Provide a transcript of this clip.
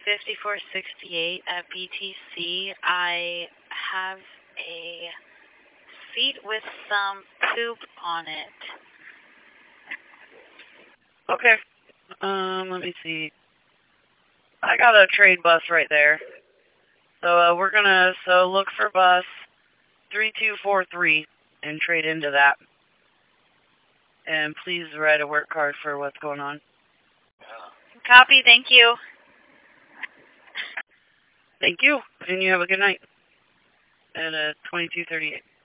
5468 at BTC. I have a seat with some poop on it. Okay. Let me see. I got a trade bus right there. So we're gonna look for bus 3243 and trade into that. And please write a work card for what's going on. Copy, thank you. Thank you, and you have a good night at 2238.